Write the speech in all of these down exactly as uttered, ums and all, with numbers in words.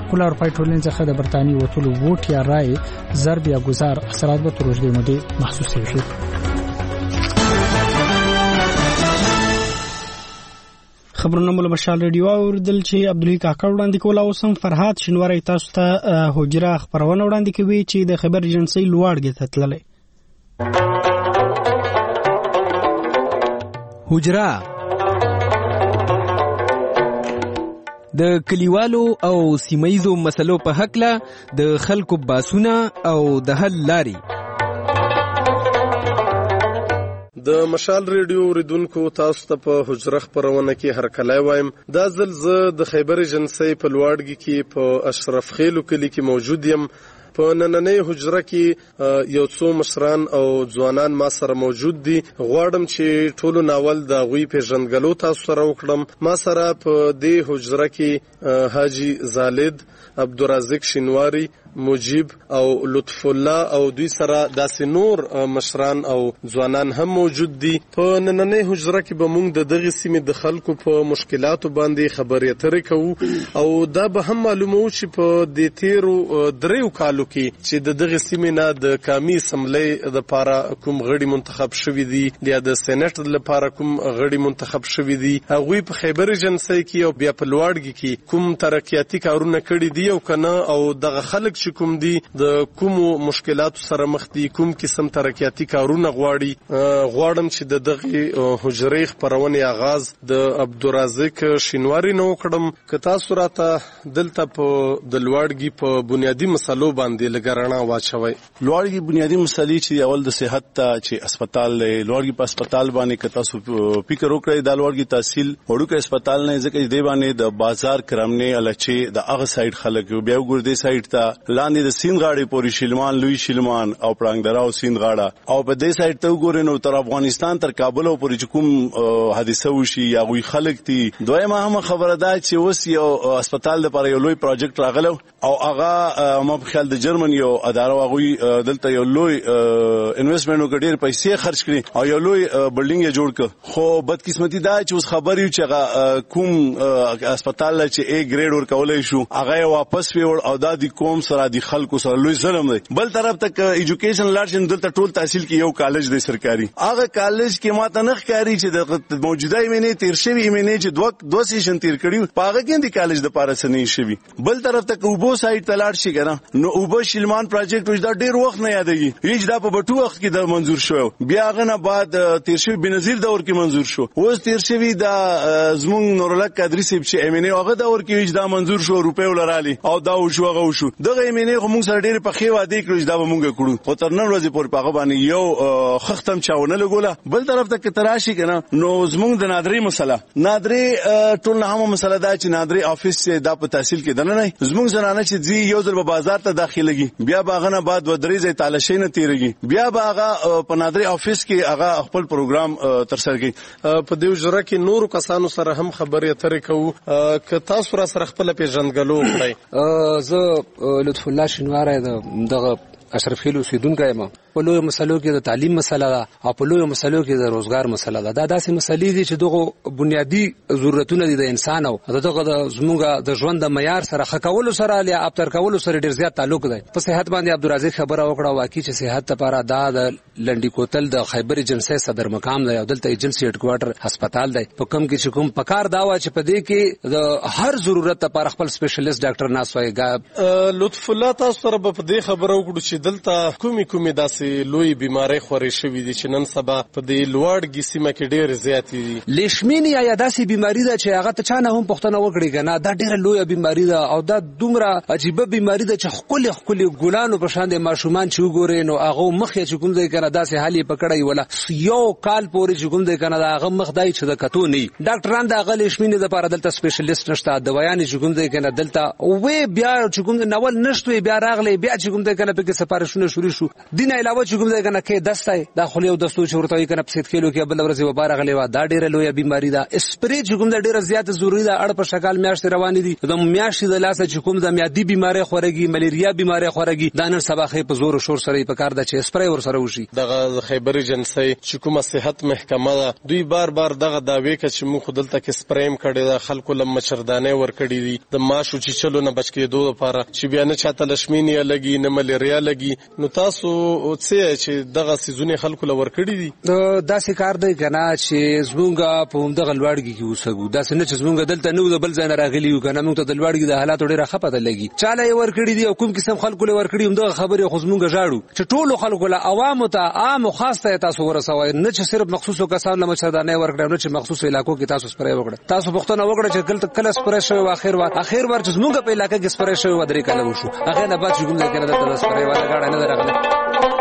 کله اروپای ټولنې څخه د برتانیې وټولو ووټ یا رای ضرب یا گزار اثرات به تر اوږدې مودې محسوسې شي. خبرونه مول مشال ریډیو اوردل چې عبدالحی کاکړ وړاندې کول او سم فرهاد شینواری تاسو ته حجره خبرونه وړاندې کوي چې د خبر ایجنسی لوړګي ته تللې. حجره د کلیوالو او سیمایزو مسلو په حق له د خلکو باسونه او د حل لاري. د مشال ریډیو اوریدونکو تاسو ته په حجره خبرونه کې هرکلی وایم. دا ځل زه د خیبر ایجنسی په لوړګي کې په اشرف خیلو کلی کې موجود یم. په نننۍ حجره کې یو څو مشران او ځوانان ما سره موجود دي. غواړم چې ټولو ناول د غوی پیژندګلو تاسو سره وکړم. ما سره په دې حجره کې حاجی زالد، عبدالرزاق شینواری، مجیب او لطف الله او دوی سره داسې نور مشران او ځوانان هم موجود دي. په نننۍ حجره کې به موږ د دغه سیمې د خلکو په مشکلاتو باندې خبرې اترې کوو او دا به هم معلومو چې په دې تیرو دریو کالو کې چې د دغه سیمې نه د قومي اسمبلی لپاره کوم غړي منتخب شوي دي یا د سېنات لپاره کوم غړي منتخب شوي دي، هغوی په خیبر ایجنسی کې او بیا په لوړګي کې کوم ترقیاتي کارونه کړي دي او کنه او دغه خلک چې کوم دي د کوم مشکلاتو سره مخ دي، کوم قسم ترقیاتي کارونه غواړي. غواړم چې د دغه حجرې خبرونه آغاز د عبدالرزاق شینواری نو کړم. که تاسو راته دلته په د لوړګي په بنیادی مسلو باندې لګرانه واچوي. لوړګي بنیادی مسلې چې اول د صحت ته چې هسپتال لوړګي په هسپتال باندې که تاسو فکر وکړئ د لوړګي تحصیل وړوکی هسپتال نه ځکه دی باندې د بازار کرمنه الچې د هغه سایډ خلک بیا وګورئ سایډ ته لاندې د سیند غاړې پورې شلمان لوی شلمان او پړنګدرا او سیند غاړه او په دې سایډ ته وګورئ نو تر افغانستان تر کابل او پورې کوم حادثه وشي یا غوي خلک دي. دویمه هم خبره ده چې اوس یو هسپتال لپاره یو لوی پروجیکټ راغلو او هغه ما په خیال د جرمن یو اداره غوي دلته یو لوی انویسټمنټ وکړي پیسې خرج کړي او یو لوی بلډینګ یې جوړ کړ. خو بدقسمتي ده چې اوس خبر یو چې کوم هسپتال چې ا ګریډ ورکولای شو هغه واپس ویول او دا د کوم سره د خلکو سره لوی ظلم دی. بل طرف ته ایجوکیشن لارشن دلته ټول تحصیل کې یو کالج دی سرکاري، هغه کالج کې ماته نه ښکاری چې د موجوده ایمنه تیر شوی ایمنه چې دوه دوه سیشن تیر کړي پاغه کې د کالج د پاره سنې شوی. بل طرف ته وبو سایت تلاړ شي کنه نو وبو شلمان پروجیکټ وځ دا ډیر وخت نه یادېږي، هیڅ دا په بټو وخت کې د منزور شو، بیا غنه بعد تیر شوی بنظیر دور کې منزور شو، اوس تیر شوی د زمون نورلک قادری سیب چې ایمنه هغه دور کې هیڅ دا منزور شو روپې ولرالي او دا وشو هغه وشو. دغه ایمنه موږ سره ډیر په خې وادي کړو دا به موږ کړو خو تر نن ورځې پورې په هغه باندې یو خختم چاونه لګوله. بل طرف ته کتراشي کنه نو زموږ د نادری مسله نادری ټول نه هم مسله دا چې نادری افیس دا په تحصیل کې دنه نه زموږ زنانه چې ځي یو ځل په بازار ته داخليږي بیا باغنه بعد و درې ځای تالاشي نه تیریږي بیا باغه په نادری افیس کې هغه خپل پروګرام تر سره کوي. په دې وجره کې نور کسانو سره هم خبرې اترې کوو. که تاسو را سره خپل پیژندګلو کړئ. زه لطف الله شینواری دغه اشرف خیلو سیدونکو یم. په لوی مسلو کې د تعلیم مسله ده او په لوی مسلو کې د روزګار مسله ده. دا داسې مسلې دي چې دغه بنیادی ضرورتونه دي د انسان او دغه د زموږ د ژوند د معیار سره خکولو سره یا ابتر کولو سره ډیر زیات تعلق دی. په صحت باندې عبدالرزاق خبره وکړه واقعي چې صحت لپاره دا د لنډی کوتل د خیبر ایجنسی صدر مقام دی او دلته ایجنسی هډ کوارټر هسپتال دی. په کم کې چې کوم پکار دا و چې په دې کې د هر ضرورت لپاره خپل سپیشلیست ډاکټر ناس وایګا. لطف الله تاسو سره په دې خبره وکړو چې دلته کومي کومي داسې لوی بیماری خوري شوې دي چې نن سبا په دې لوړګي سیمه کې ډېر زیات دي. لیشمینیا یا داسې بیماری ده چې هغه ته چانه هم پښتنه وکړي کنه دا ډېر لوی بیماری ده او دا دومره عجیب بیماری ده چې خپل خپل ګلانو په شان د ماشومان چې وګوري نو هغه مخ یې چې کوم ځای کنه داسې حالي پکړای ولا یو کال پورې چې کوم ځای کنه هغه مخ دای چې د کتو نه ډاکټران د هغه لیشمینې لپاره دلته سپیشلیست نشته دوايان چې کوم ځای کنه دلته او بیا چې کوم نوول نشته بیا راغلي بیا چې کوم ځای کنه په کې سفارښونه شروع شو دین علاوه چې کوم ځای کنه کې دستای دا خو یو دستو چې ورته کنه په سید کېلو کې بل ورځ و بار غلې و دا ډیره لوی بیماری ده. اسپری چې کوم ډیره زیات ضروری ده اړ په شکل میاشت روان دي د میاشت د لاسه چې کوم د میادي بیماری خورګي ملیریا بیماری خورګي دا نن سبا خې په زور او شور سره په کار ده چې اسپری ور سره وشي. دغه خیبر ایجنسی چې کومه صحت محکمه ده دوی بار بار دغه داوی کوي چې موږ دلته کې سپریم کړي ده خلکو لم مچردانه ور کړي دي د ماشو چې چلو نه بچ کېدو لپاره چې بیا نه چاته لشمینی لګي نه ملیریا لګي. نو تاسو څه چې دغه سيزونه خلکو لور کړي دي دا څه کار دی کنه چې زمونږ په دغه لوړګي کې وسګو دا څه نه چې زمونږ دلته نو د بل ځای راغلی یو کنه موږ ته د لوړګي د حالات ډیره خپته لګي چاله یې ور کړی دي او کوم قسم خلکو لور کړی هم دغه خبره خو زمونږ ژاړو چې ټولو خلکو له عوامو ته عام او خاصه تاسو ورسوي نه چې صرف مخصوصو کسان له مچردانه ور کړی نه چې مخصوص علاقو کې تاسو سپری وکړه. تاسو پښتنه وکړه چې کله کله سپری شوی واخر وا اخر ور چې زمونږ په علاقې کې سپری شوی و درې کاله وشو هغه نه بعد چې کوم ځای کې نه د سپری والا غاړه نه راغله.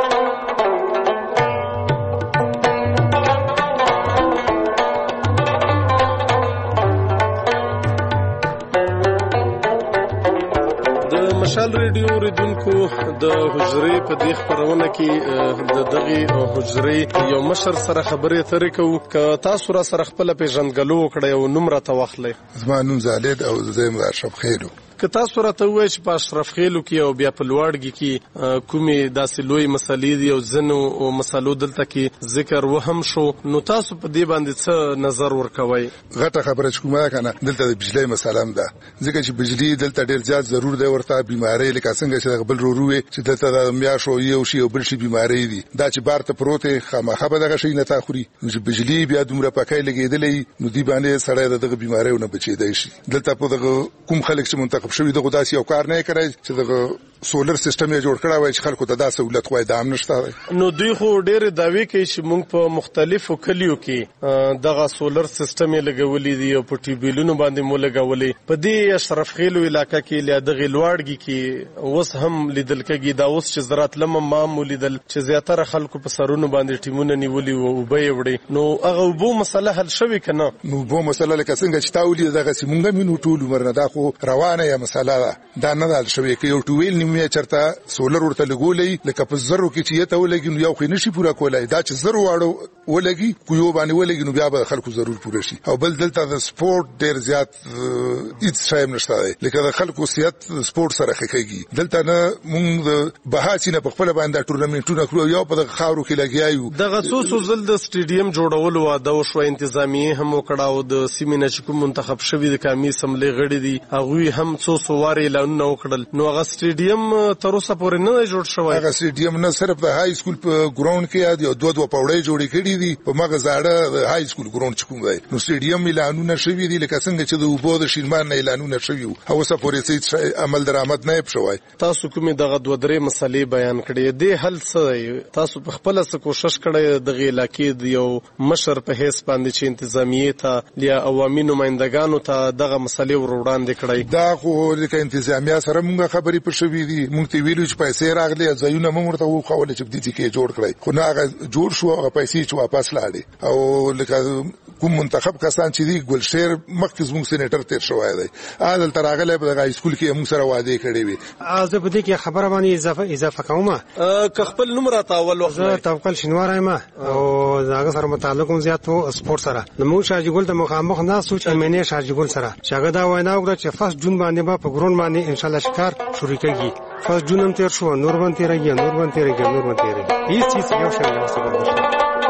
مشال ریډیو ریدونکو د حجرې په دې خبرونه کې د دغه حجرې یو مشر سره خبرې اترې کوو ک تاسو را سره خپل پیژندګلو کړی او نمبر ته واخلې. زما نوم زالد او زم اشرف خیلو. که تاسو راته وایئ چې په اشرف خیلو کې او بیا په لوړګي کې کومې داسې لوی مسلې دي او ځینو مسلو دلته کې ذکر وهم شو نو تاسو په دې باندې څه نظر ورکوئ؟ غټه خبره چې کومه کنه دلته د بجلی مسله هم ده ځکه چې بجلی دلته ډیر زیات ضرور دی ورته بیماری لکه څنګه چې بل روروي چې دلته د میاشو یو شی او بل شي بیماری دي دا چې بار ته پروت خامخا به دغه شي نه تاخوري چې بجلی بیا دومره پکای لګیدلې نو دی باندې سړی دغه بیماریونه بچیدای شي. دلته په دغه کوم خلک چې منتخب شوی دغه داسې یو کار نه کوي چې دغه سولر سیستم یې جوړ کړی وای چې خلکو ته دا سہولت وای دا هم نشته. نو دوی خو ډېر داوی کوي چې موږ په مختلفو کلیو کې دغه سولر سیستم یې لګولې دي او په ټیبلونو باندې مو لګولې په دې اشرف خیلو علاقې کې ل دغه لوړګي کې اوس هم لیدل کېږي دا اوس چې زراعت لمه معمول لیدل چې زیاتره خلکو په سرونو باندې ټیمونه نیولي او به وړي نو هغه وبو مسله حل شوی کنه. نو وبو مسله لکه څنګه چې تاولي دغه سیمونګه مينو ټول عمر نه دا خو روانه یا مسله دا نه حل شوی کې یو ټویل نیمه چرته سولر ورته لګولې لکه په زرو کې چې یته ولګي نو یو خو نشي پورا کولای دا چې زرو واړو ولګي کو یو باندې ولګي نو بیا به خلکو ضرور پوره شي. او بل دلته د سپورت ډیر زیات هیڅ شایم نشته لکه د خلکو سیاست سپورت سره خکېږي دلته نه مونږ د بهاسینه په خپل باندې ټورنمنټونه کړو یو په خاورو کې لګیایو دغه څو څو ځل د سټیډیم جوړولو واده او شو انتظامیه هم وکړاو د سیمینه چې کوم منتخب شوی د قومي اسمبلی غړي دي هغه هم څو څو واره اعلانونه وکړل نو هغه سټیډیم تر اوسه پورې نه جوړ شوی. هغه سټیډیم نه صرف د های سکول په ګراوند کې یاد یو دوه دوه پوړې جوړې کړې دي په مغه زاړه د های سکول ګراوند چکم دی نو سټیډیم اعلانونه شوی دي لکه څنګه چې د وبو د شینمان اعلانونه شوی او اوسه پورې څه عمل درآمد نه شوی. تاسو کومه دغه دوه درې مسلې بیان کړې دي حل څه تاسو په خپل څه کوشش کړی د علاقې د یو مشر په هیڅ باندې چې انتظامیه ته یا عوامي نمائندګانو ته دغه مسلې ور وړاندې کړی؟ دا خو لکه انتظامیه سره موږ خبرې پر شوې دي موږ ته ویلو چې پیسې راغلي ځایونه موږ ورته وخوله چې دې کې جوړ کړی خو نه هغه جوړ شو هغه پیسې چې واپس لاړې او لکه کوم منتخب کسان چې دی ګلشیر مخکې موږ سېنیټر تیر شوی دی عادل تراغله په هغه سکول کې موږ سره وعده کړې وي. زه په دې کې خبره باندې اضافه اضافه کوم که خپل نوم را تاول وخت زه توکل شنوار ما او هغه سره متعلق هم زیات وو سپورت سره نو موږ شارجي ګل ته مخامخ نه سوچ امنه شارجي ګل سره شاګه دا وینا وکړه چې فرست جون باندې با په ګرون باندې ان شاء الله شکار شروع کیږي. فرست جون هم تیر شو نور باندې تیرېږي نور باندې تیرېږي نور باندې تیرېږي هیڅ چیز یو شی نه وسه.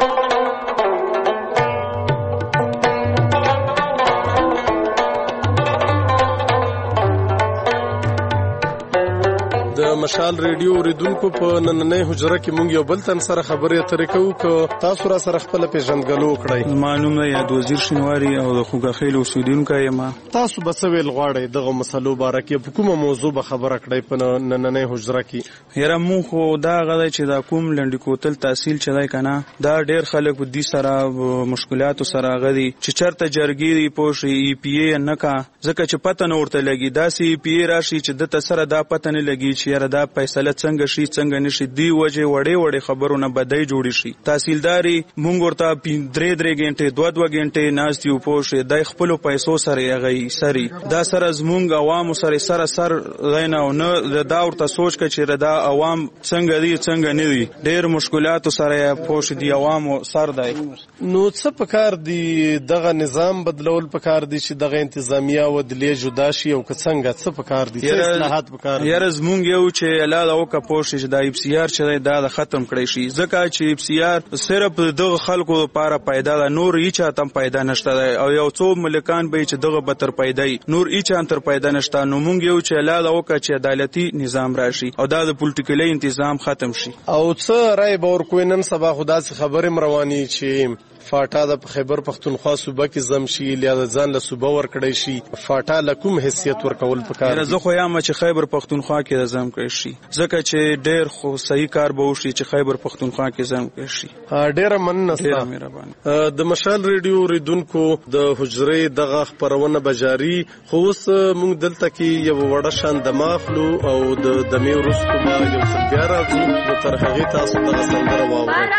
د مشال ریډیو ریدونکو په نننۍ حجره کې مونږ یو بل تن سره خبرې اترې کوو که تاسو را سره خپل پیژندګلو وکړئ. معلومه یاد وزیر شینواری او د خوګخیل اوسیدونکو یم. تاسو به څه ویل غواړئ دغه مسلو باره کې په کومه موضوع به خبره کړئ په نننۍ حجره کې؟ یاره مونږ خو دا غواړی چې دا کوم لنډي کوتل تحصیل چې دی که نه دا ډېر خلک په دې سره مشکلاتو سره غدي چې چېرته جرګې دي پوه شي ای پي اې نه کا ځکه چې پته نه ورته لګي داسې ای پي اې راشي چې دته سره دا پته نه لګي چې چې یاره دا فیصله څنګه شي څنګه نشي دی وجه وړې وړې خبرونه بدای جوړی شي. تحصیلداري مونږ ورته درې درې غنټې دوه دوه غنټې ناست یو پوه د خپل پیسو سره یغی سری دا سره زمونږ عوام سره سره سر غینه او نه دا ورته سوچ کړي چې دا عوام څنګه دي څنګه نه دي ډېر مشکلات سره پوه دي عوام سر دی. نو څه پکار دی دغه نظام بدلول پکار دی چې دغه انتظامیه او عدلیه جدا شي او څنګه څه پکار دی څه اصلاحات پکار دي؟ یاره زمونږ یو چې الله او کا پوه چې دا اف سی آر چې دا ختم کړي شي ځکه چې اف سی آر صرف دغه خلکو لپاره پیدا ده نور هیڅ تم پیدا نشته او یو څو ملکان به چې دغه بتر پیدای نور هیڅ انتر پیدا نشته. نو مونږ یو چې الله او کا چې عدالتي نظام راشي او دا د پولیټیکلی انتظام ختم شي. او څه رای به ورکوي نن سبا خدا څخه خبرې رواني چې فاټا د خیبر پختونخوا صوبه کې زم شي لیا ځان له صوبه ور کړی شي فاټا لکم حیثیت ورکول پکار. زه خو یم چې خیبر پختونخوا کې زم کړی شي ځکه چې ډېر خو صحیح کار به وشي چې خیبر پختونخوا کې زم کړی شي. ډېر مننه ستاسو. د مشال ریډیو ریدونکو د حجرې دغه خبرونه بجاری خو اوس موږ دلته کې یو وړه شان دماغلو او د دمه ورستو ما یو څه بیا راځو تر هغه تاسو دغه سندره واورئ.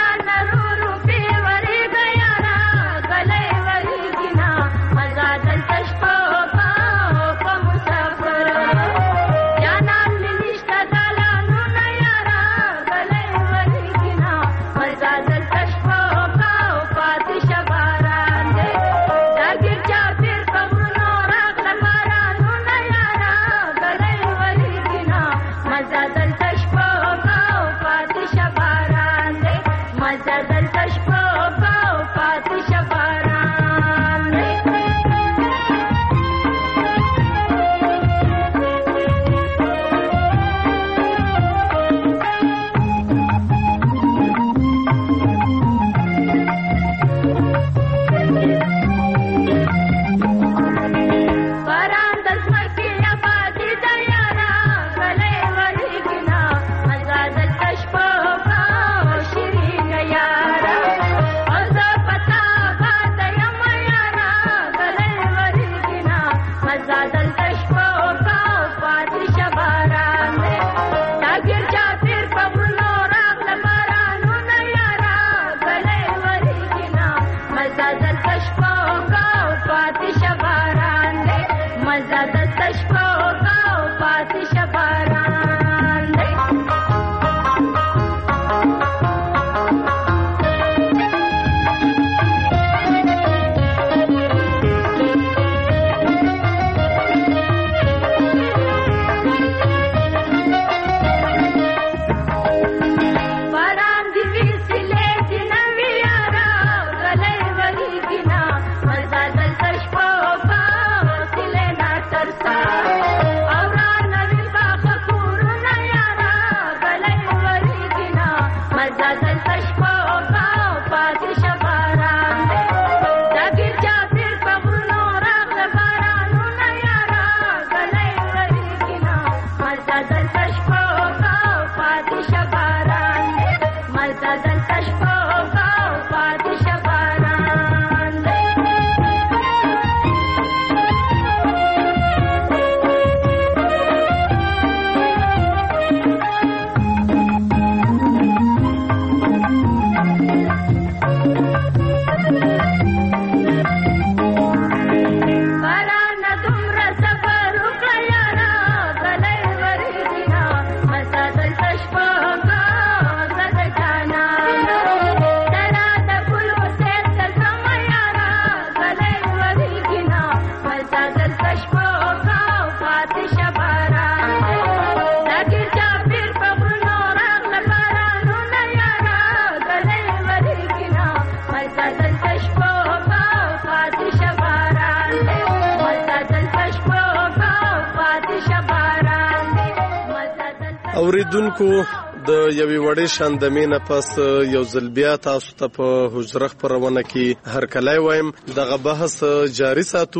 اوریدونکو د یوې وړې شاندمې نه پس یو ځل بیا تاسو ته په حجره خپرونه کې هرکلی وایم. دغه بحث جاري ساتو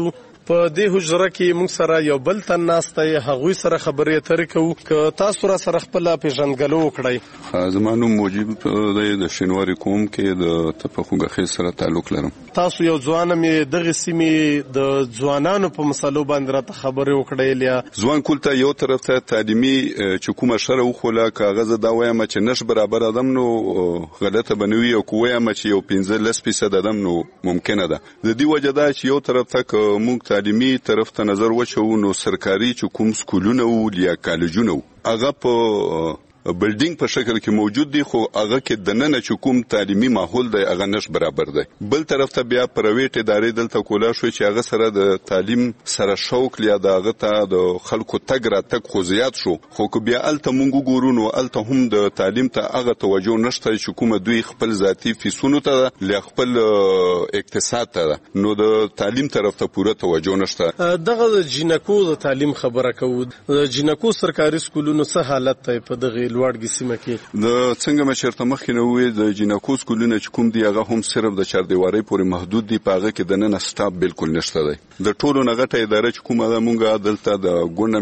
په دې حجره کې موږ سره یو بل تن ناست دی، هغوی سره خبرې اترې کوو. که تاسو را سره خپله پیژندګلو وکړئ. زما نوم موجب دی، د شینواري قوم کې د تپه خوږخیل سره تعلق لرم. تاسو یو ځوان مې دغه سیمې د ځوانانو په مسلو باندې راته خبرې وکړئ. یا ځوان کول ته یو طرف ته تعلیمي چې کومه شره وخوله، کاغذ دا وایم چې نش برابر ادم نو غلطه بنوي، او کوه یم چې یو پنځه لس فیصد ادم نو ممکنه ده. د دې وجه دا چې یو طرف ته که موږ تعلیمي طرف ته نظر وچو، نو سرکاري چې کوم سکولونه وو یا کالجونه وو هغه په بلډینګ په شکل کې موجود دي، خو هغه کې د نن چې کوم تعلیمي ماحول دی هغه نش برابر دی. بل طرف ته بیا پرایویټ ادارې دلته کولا شو چې هغه سره د تعلیم سره شوق لیا د هغه ته د خلکو تګ را تګ خو زیات شو، خو که بیا الته مونږ ګورو نو الته هم د تعلیم ته هغه توجه نشته چې کومه دوی خپل ذاتی فیسونو ته ل خپل اقتصاد ته، نو د تعلیم طرف ته پوره توجه نشته. دغه جنکو د تعلیم خبره کوو، د جنکو سرکاري سکولونو څه حالت دی په دغه لوړګي سیمه کې؟ د څنګه مشرته مخکې نه وې د جنکو سکولونه چې کوم دی هغه هم صرف د چاردیوارۍ پورې محدود دي، په هغه کې د نن سټاف بالکل نشته دی. د ټولو نه غټه اداره چې کومه ده مونږه دلته د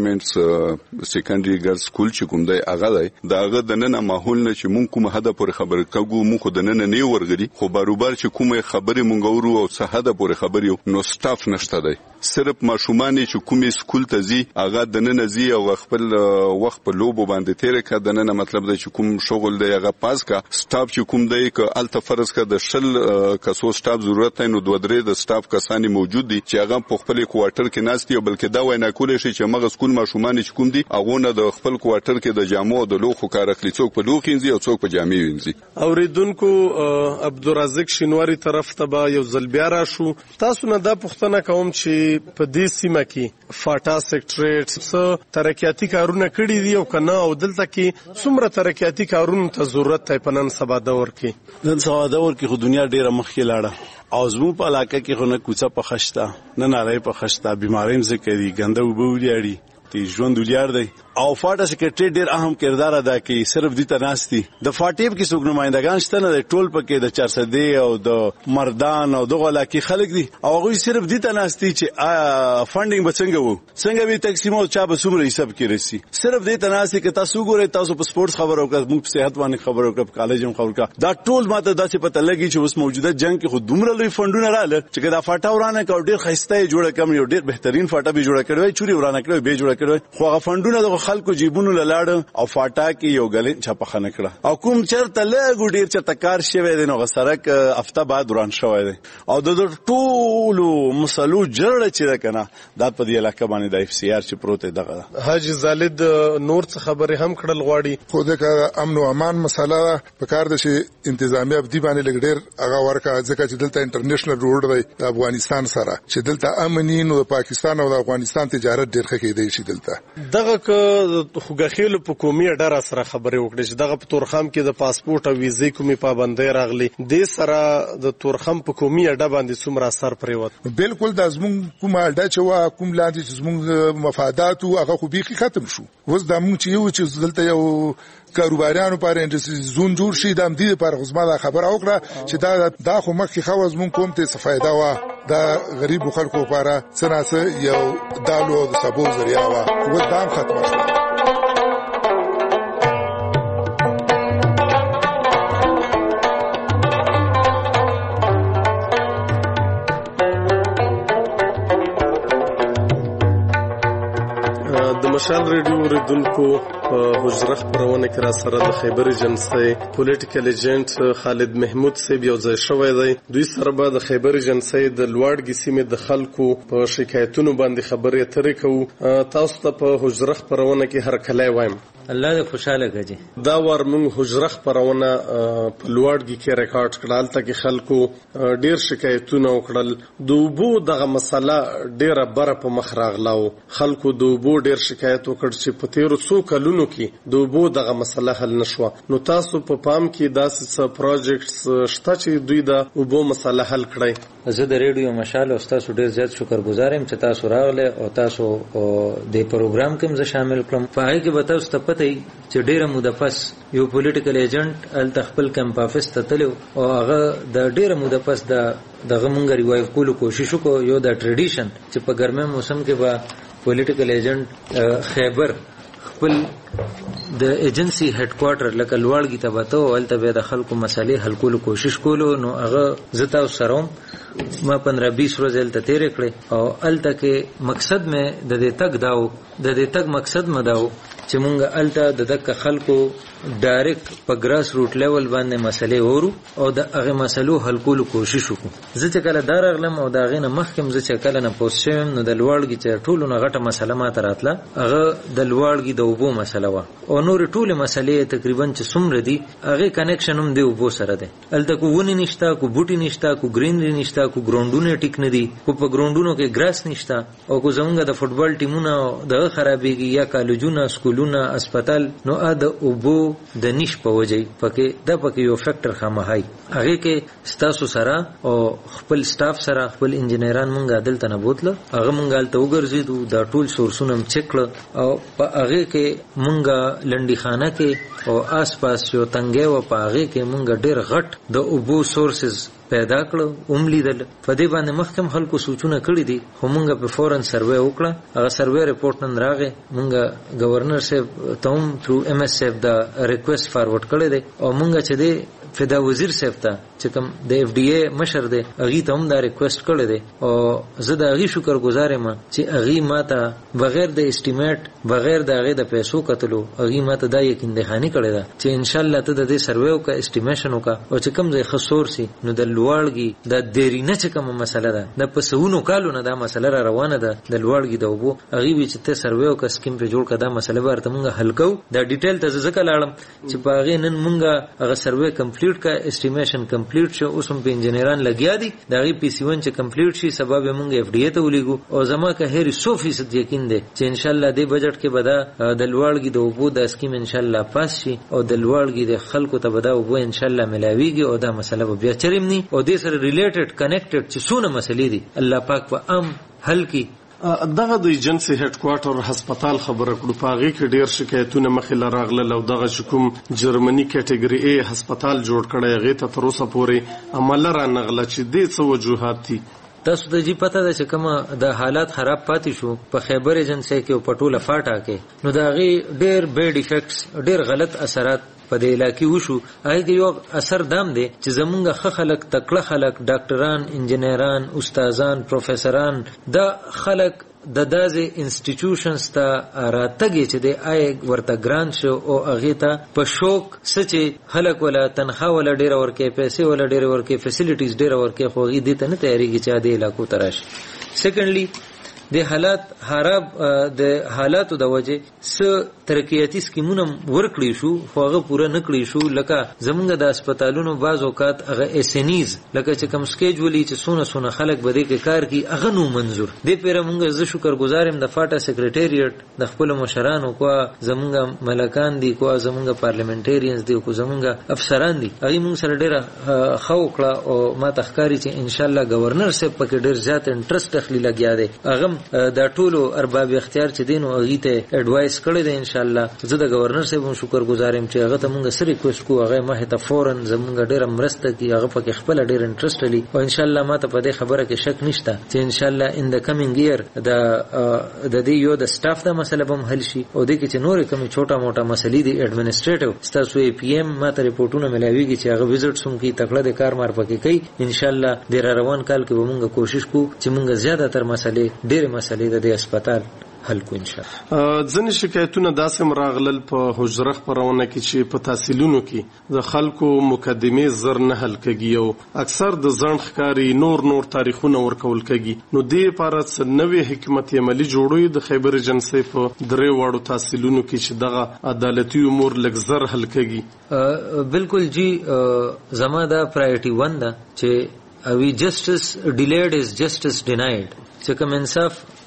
ګورنمنټس سیکنډري ګرلز سکول چې کوم دی هغه دی، د هغه د نن ماحول نه چې مونږ کومه هده پورې خبرې کوو، مونږ د نن نه ورغلي، خو باروبار چې کومه خبرې مونږ ورو او څه هده پورې خبرې نو سټاف نشته دی. صرف ماشومان چې کومې سکول ته ځي هغه د نن ځي او خپل وخت په لوبو باندې تیر کړه. د نن مطلب دی چې کوم شغل دی هغه پاس کا، سټاف چې کوم دی ک الته فرض کا د شل کسو سټاف ضرورت نه، نو دوه درې د سټاف کسانی موجود دي چې هغه په خپل کوارټر کې ناست دي، بلکې دا وای نه کولای شي چې مغه سکول ماشومان چې کوم دي هغه نه د خپل کوارټر کې د جامو او د لوخو کار اخلي، څوک په لوخ انځي او څوک په جامې وینځي. اوریدونکو عبدالرزاق شینواری طرف ته به یو ځل بیا راشو. تاسو نه دا پوښتنه کوم چې په دې سیمه کې فاټا سیکټریټ څه ترقیاتي کارونه کړي دي او کنه، او دلته کې څومره ترقیاتي کارونه ته ضرورت دی په نن سبا دور کې؟ نن سبا دور کې خو دنیا ډیره مخکې لاړه، او زموږ په علاقه کې خو نه کوڅه په خشته، نه نالۍ په خشته، بیماریم ذکر دي، ګنده اوبه ولیاړي، تی ژوند ولیاړ دی. او فاټا سیکریټری ډیر اهم کردار ادا کوي، صرف دې ته ناشتي د فاټیب کې څوک نمائندگان شته نه، ټول پکې د چار سده او د مردان او دغه علاقې خلک دي، او هغه صرف دې ته ناشتي چې فاندینګ به څنګه وو، څنګه به تقسیم او چا به څومره حساب کې رسی، صرف دې ته ناشتي کې تاسو ګورئ، تاسو په سپورتس خبر او موږ په صحت باندې خبر او په کالج هم خبر کا، دا ټول ماته داسې پته لګي چې اوس موجوده جنگ کې خو دومره لوی فندونه رااله چې دا فاټا ورانه کا ډیر خسته جوړه کم، یو ډیر بهترین فاټا به جوړه کړو، چوري ورانه کړو به جوړه کړو، خو هغه فندونه د خلکو جیبونو لاړ او فاټا کې یو غلې چاپخانه کړه، او کوم چرته لګ ډیر چرته کار شوی دی نو سرک هفته بعد وران شوی دی، او د ټولو مسلو جوړه چې کنه دا په دې علاقه باندې د اف سی آر چې پروت دی. حاجی زالد نور څه خبرې هم کړل غواړي؟ خو د امن او امان مسله په کار د شي انتظامیه بدی باندې لګ ډیر هغه ورکه، ځکه چې دلته انټرنیشنل روډ دی د افغانستان سره، چې دلته امنی نو پاکستان او د افغانستان تجارت ډیر ښه کېدی شي. دلته دغه ک خوګخیل په قومي اډاره سره خبرې وکړې چې دغه په تورخم کې د پاسپورت او ویزې کومې پابندۍ راغلي، دې سره د تورخم په قومي اډه باندې څومره اثر پرېوت؟ بالکل د زموږ کومه اډه چې وا کوم لاندې چې زموږ مفادات او هغه خو بیخي ختم شو. اوس د موږ چې یو چې دلته یو کاروباریانو لپاره انډستری زون جوړ شي، د دې لپاره خو زما خبره وکړه چې دا دا خو مخکې خو زموږ کوم ته څه فائدہ وا، دا غریب خلکو لپاره څنګه یو دالو د سبو ذریعہ وا، و دام ختم شو. د مشال ریډیو اوریدونکو په حجره خبرونه کې را سره د خیبر ایجنسی پولیټیکل ایجنټ خالد محمود صاحب یو ځای شوی دی. دوی سره به د خیبر ایجنسی د لوړګي سیمې د خلکو په شکایتونو باندې خبرې اترې کوو. تاسو ته په حجره خبرونه کې هر کله وایم الله دې خوشاله کړي. دا ور موږ حجره خبرونه په لوړګي کې ریکارډ کړل، ترڅو خلکو ډیر شکایتونه وکړل. د اوبو دغه مسله ډیره بره په مخ راغلاو، خلکو د اوبو ډیر شکایت وکړ چې په تیرو څو کلونو کې د اوبو دغه مسله حل نشوه. نو تاسو په پام کې داسې څه پروجیکټس شته چې دوی د اوبو مسله حل کړي؟ زه د ریډیو مشال او تاسو ډیر زیات شکرګزار یم چې تاسو راغله او تاسو د پروګرام کې مزه شامل کړم. په هغه کې به تاسو ته پته وي چې ډیره موده پس یو پولیټیکل ایجنټ ال تخپل کمپ افیس ته تلو او هغه د ډیره موده پس د دغه مونږ ریوایو کولو کوشش وکړو. یو د ټریډیشن چې په ګرمه موسم کې به پولیټیکل ایجنټ خیبر خپل د ایجنسی هډ کوارټر لکه لوړګي ته وته او الته به د خلکو مسالې حل کولو کوشش کولو. نو هغه زتا سروم ما پندرہ بیس ورځې الته تیر کړې او الته کې مقصد مې د دې تک داو د دې تک مقصد مداو چې مونږ الته د دک خلکو ډایرکټ په ګراس روټ لیول باندې مسلې ورو او د هغه مسلو حل کولو کوشش وکړو. زه چې کله دار اغلم او دا غینه مخکم زه چې کله نه پوسټ شوم نو د لوړګي چې ټولو نه غټه مسله ما تراتله هغه د لوړګي د وبو مسله وا او نور ټوله مسلې تقریبا چې څومره دي هغه کنیکشن هم دی وبو سره دی. الته کو ونی نشتا کو بوټي نشتا کو گرینری نشتا کو ګراوندونه ټیک نه دي کو په ګراوندونو کې ګراس نشتا او کو زمونږ د فوټبال ټیمونه د خرابېږي یا کالجونه سکولونه اسپیټال نو ا د وبو د نش په وجه پکې د پکې یو فیکٹر خامهای هغه کې ستاسو سره او خپل سټاف سره خپل انجینران مونږه دلته نه بوتله هغه مونږه ته وګرځیدو دا ټول سورسونه چک کړ او په هغه کې مونږه لنډی خانه کې او آس پاس یو تنګه و په هغه کې مونږه ډیر غټ د اوبو سورسز پیدا کړو اوملی دل په دې باندې مخکم خلکو سوچونه کړی دي خو مونږه په فورن سروې وکړه هغه سروې ریپورت نن راغی مونږه گورنر صاحب ته تھرو ایم ایس صاحب دا ریکوست فارورډ کړی دی او مونږه چې دی فدا وزیر صاحب ته چې کوم د اف ډی ای مشر دی هغه ته هم دا ریکوست کړی دی او زه د هغه شکرګزار یم چې هغه ماته بغیر د اسټیمیټ بغیر د هغه د پیسو کتلو هغه ماته دا یقین دهانی کړی دا چې ان شاء الله ته د دې سروې او کا اسټیمیشن وکا او چې کوم ځای خسور سي نو د لوړګي د دیرینه چې کوم مسله ده د پسونو کالو نه دا مسله را روانه ده د لوړګي د وبو هغه وی چې ته سروې او کا سکیم په جوړ کړه دا مسله ورته مونږ حل کو دا ډیټیل ته ځکه لاړم چې باغې نن مونږه هغه سروې کمپلیټ کا اسټیمیشن کمپلیټ شو اوس هم په انجینران لګیا دي دا غي پی سی ون چې کمپلیټ شي سبب مونږ اف ډی ای ته ولېګو او زما که هر سو فیصد یقین ده چې ان شاء الله د بجټ کې بدا د لوړګي د وبو د سکیم ان شاء الله پاس شي او د لوړګي د خلکو ته بدا وبو ان شاء الله ملاويږي او دا مسله بیا چرېمني او د سره ریلیټډ کنیکټډ چې څونه مسلې دي الله پاک په ام حل کی. دغه د ایجنسی هډ کوارټر هسپتال خبره کړو پاغي کې ډیر شکایتونه مخې لراغله او دغه شکوم جرمني کټګوري ای هسپتال جوړ کړی غي ته تر اوسه پورې عمل را نغله چې د څه وجوهات دي. تاسو ته جی پته ده چې کومه د حالات خراب پاتې شو په خیبر ایجنسی کې او پټوله فاټا کې نو دا غي ډیر بیډ افیکټس ډیر غلط اثرات په دې علاقې وشو. هغه یو اثر دام دی چې زمونږ خ خلک تکړه خلک ډاکټران انجینران استادان پروفیسوران د خلک د دازې انسټیټیوشنز ته راتګي چې د آی ورته ګران شو او هغه ته په شوق سچې خلک ولا تنخواه ولا ډیر ورکه پیسې ولا ډیر ورکه فیسیلیټیز ډیر ورکه خو غي دي ته نه تیاریږي چې د علاقو ترش. سیکنډلی د حالات خراب د حالاتو د وجه س ترقیاتی سکیمونه ورکړی شو خو هغه پوره نکړی شو لکه زمونږ د هسپتالونو بعض اوقات هغه اسنیز لکه چې کوم سکیجولي چې سونه سونه خلک بده کې کار کی هغه نو منظور دی. پیر مونږ زه شکرګزار یم د فاټا سیکریټریټ د خپل مشرانو کو زمونږ ملکان دي کو زمونږ پارلیمنټریانز دي کو زمونږ افسران دي هغه مونږ سره ډیره خو کړه او ما تخکاری چې ان شاء الله گورنر صاحب پکې ډیر زیات انټرست اخلي لګیا دی هغه دا ټولو ارباب اختیار چې دین او هغه ته اډوایس کړی دی. ان شاء الله زه د گورنر صاحب شکرګزار یم چې هغه ته مونږ سره ریکوست کو هغه ما ته فورن زمونږ ډیره مرسته کی هغه پکې خپل ډیر انټرست لري او ان شاء الله ما ته په دې خبره کې شک نشته چې ان شاء الله ان د کمینګ ایئر د د دې یو د سټاف د مسله به حل شي او د کې چې نور کوم چوټا موټا مسلې دي ایڈمنسټریټیو ستاسو ای پی ایم ما ته ریپورتونه ملاويږي چې هغه وزټ سم کی تکړه د کار مار پکې کوي. ان شاء الله د روان کال کې به مونږ کوشش کو چې مونږ زیاته تر مسلې ډېر مسلې د هسپتال حل کو ان شاء الله. ځنې شکایتونه داسې مراغلل په حجره خبرونه کې چې په تحصیلونو کې د خلکو مقدمه زر نه حل کېږي او اکثر د ځان ښکاری نور نور تاریخونه ورکول کېږي. نو دې لپاره څه نوې حکمت عملی جوړوي د خیبر ایجنسی په درې واړو تحصیلونو کې چې دغه عدالتي امور لږ زر حل کېږي. بالکل جی زما دا پرایورټي ون ده چې وی جسټس ډیلیډ از جسټس ډینایډ چې کوم انصاف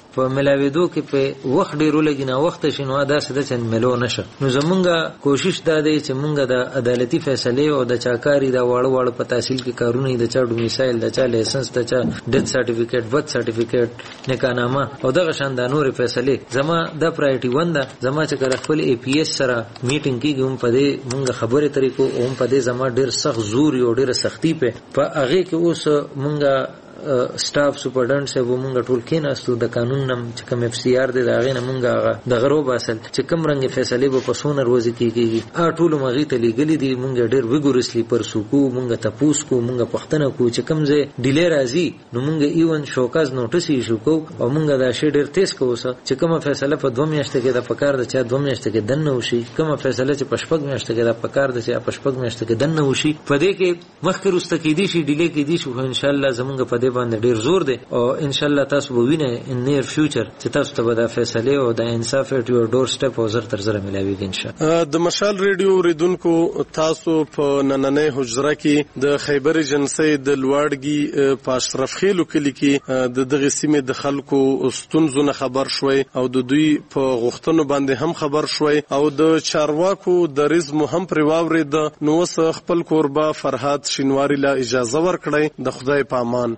په ملاویدو کې په وخت ډیرو لګي نه وخت شنو دا سده چن ملو نشه. نو زمونږه کوشش دا دی چې مونږ د عدالتي فیصله او د چاکاری دا واړو واړو په تحصیل کې کارونه د چا ډومیسایل د چا لایسنس د چا ډیث سرټیفیکیټ برث سرټیفیکیټ نکاحنامه او دغه شان د نور فیصله زما د پرایورټي ونده زما چې کړه خپل ای پی ایس سره میټینګ کیږي هم په دې مونږ خبره طریقو هم په دې زما ډیر سخت زور یو ډیر سختی په په هغه کې اوس مونږه سټاف سپرډنټ سے و مونږ ټول کې ناستو د قانون نم چې کوم اف سی آر دی دا غي نه مونږه د غرو باسل چې کوم رنګ فیصله به په سونر روزي کیږي ا ټول مغي ته لګلی دي مونږ ډیر وګورسلی پر سوکو مونږ ته پوس کو مونږ پښتنه کو چې کوم ځای ډیلی راځي نو مونږ ایون شوکاز نوټس ایشو کو او مونږ دا شی ډیر تیز کوسه چې کومه فیصله په دوه میاشتې کې د پکار د چا دوه میاشتې کې دنه وشي کومه فیصله چې په شپږ میاشتې کې د پکار د چا په شپږ میاشتې کې دنه وشي په دې کې مخکې رسته کې دي شي ډیلی کې دي شو ان شاء الله زمونږ په دې باندې ډیر زور دی او ان شاء الله تاسو به وینئ ان نیر فیوچر چې تاسو ته به د فیصله او د انصاف ټو یور ډور سټپ او زر تر زره ملاويږي ان شاء الله. د مشال ریډیو ریدونکو تاسو په نننۍ حجره کې د خیبر ایجنسی د لوړګي په اشرف خیلو کلی کې د دغه سیمې د خلکو ستونزونه خبر شوي او د دوی په غوښتنو باندې هم خبر شوي او د چارواکو د رزم هم پر واورید نو وس خپل کوربه فرهاد شینواری لا اجازه ورکړی د خدای په امان.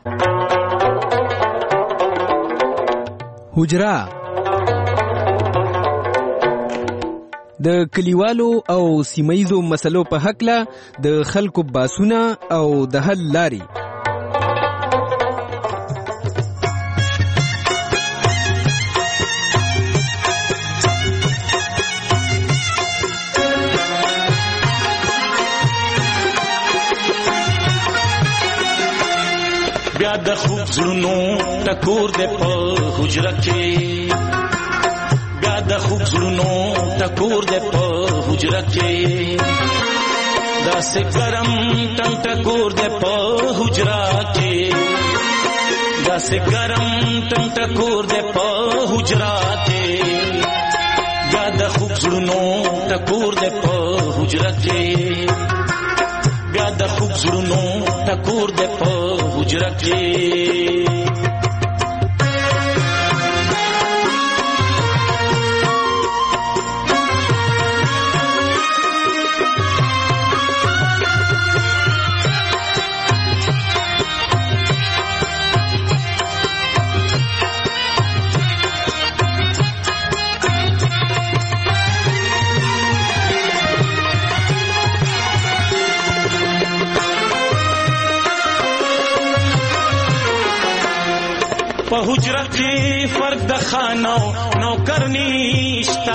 حجره د کلیوالو او سیمایزو مسلو په حق له د خلکو باسونه او د حل لاري. بیا د خوب زړونو ټکور دې په حجره کې بیا د خوب زړونو ټکور دې په حجره کې داسې ګرم ټنګ ټکور دې په حجره کې داسې ګرم ټنګ ټکور دې په حجره کې بیا د خوب زړونو ټکور دې په حجره کې بیا د خوب زړونو ټکور دې په حجره کې. په حجره کې فرق د خانو نوکر نشتا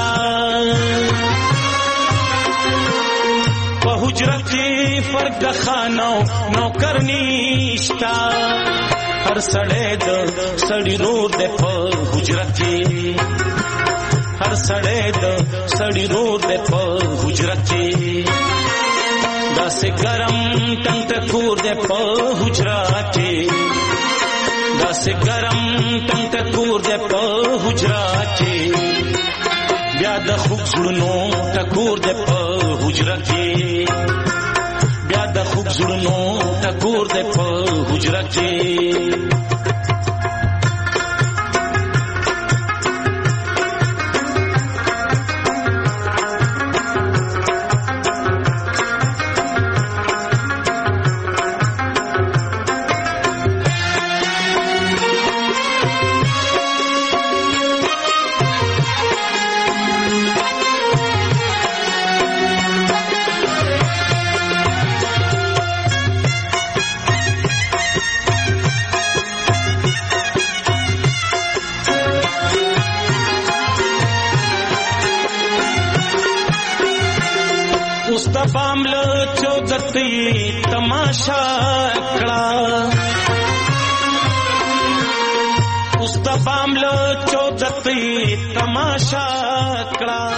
په حجره کې فرق د خانو نوکر نشتا هر سړی د سړی رور د په حجره کې هر سړی د سړی رور د په حجره کې داسې ګرم ټنګ ټکور د په حجره کې داسې ګرم ټنګ ټکور دې په حجره کې بیا د خوب زړونو ټکور دې په حجره کې بیا د خوب زړونو ټکور دې په حجره کې. پام له چودتي تماشا کړه اوس د پام له چودتي تماشا کړه.